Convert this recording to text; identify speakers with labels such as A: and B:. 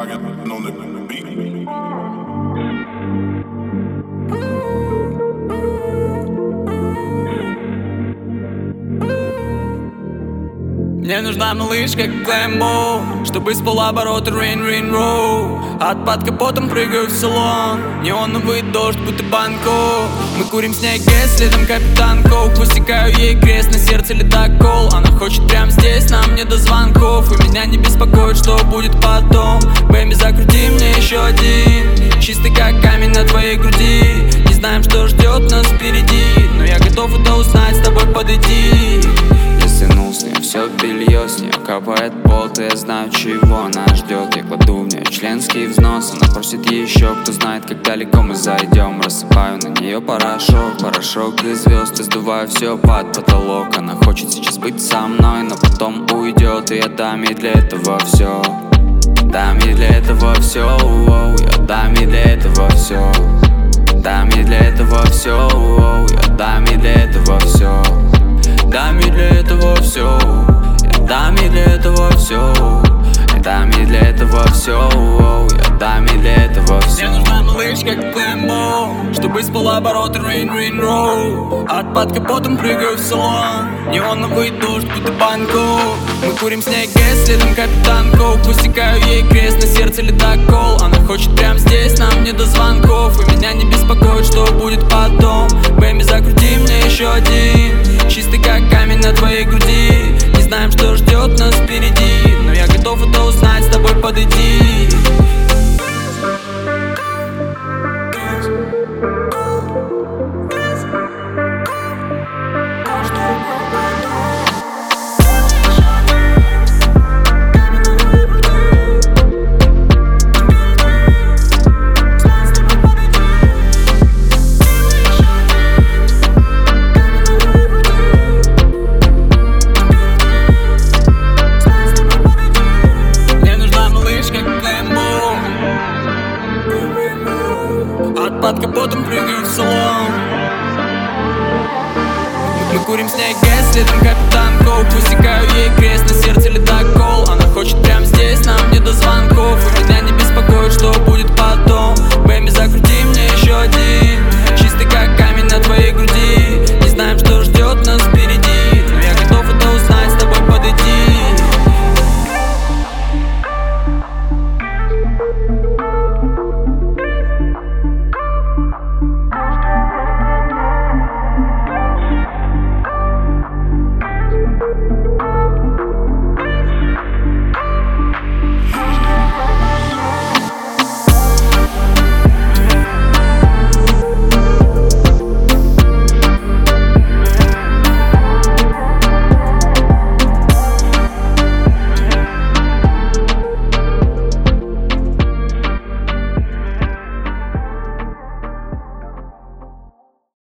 A: Target on the beat.
B: Мне нужна малышка, как Глэмбо, чтобы с полоборота рейн-рейн-роу. Под капотом прыгаю в салон, неоновый дождь, будто Бангкок. Мы курим снег, следом капитан Коук. Высекаю ей крест, на сердце ледокол. Она хочет прямо здесь, нам не до звонков. И меня не беспокоит, что будет потом. Бэмби, закрути мне еще один, чистый как камень на твоей груди. Не знаем, что ждет нас впереди, но я готов это узнать, с тобой подойти.
C: Я стянул с нее все белье, с нее капает пот, и я знаю, чего она ждет. Я кладу в нее членский взнос, она просит еще, кто знает, как далеко мы зайдем. Рассыпаю на нее порошок, порошок из звезд, и сдуваю все под потолок. Она хочет сейчас быть со мной, но потом уйдет, и я дам ей для этого все. Дам ей для этого все, я дам ей для этого все. Дам ей для этого все, я дам ей для этого все. Дам ей для этого все, я дам ей для этого все. Я дам ей для этого все, я дам ей для этого все.
B: Мне нужна малышка, как Глэмбо, чтобы с полоборота рейн-рейн-роу. Под капотом прыгаю в салон, неоновый дождь, будто Бангкок. Мы курим снег, следом капитан Коук. Высекаю ей крест, на сердце ледокол. Она хочет прямо здесь, нам не до звонков. И меня не беспокоит, что будет потом. Бэмби, закрути мне еще один, чистый как камень на твоей груди. Не знаем, что ждет нас впереди, но я готов это узнать, с тобой подойти. Под капотом прыгаю в салон. Мы курим снег, следом капитан Коук. Высекаю ей крест, на сердце ледокол. Она хочет прямо здесь, нам не до звонков. И меня не беспокоит, что будет потом. Бэмби, закрути мне еще один, чистый как камень на твоей груди. Не знаем, что ждет.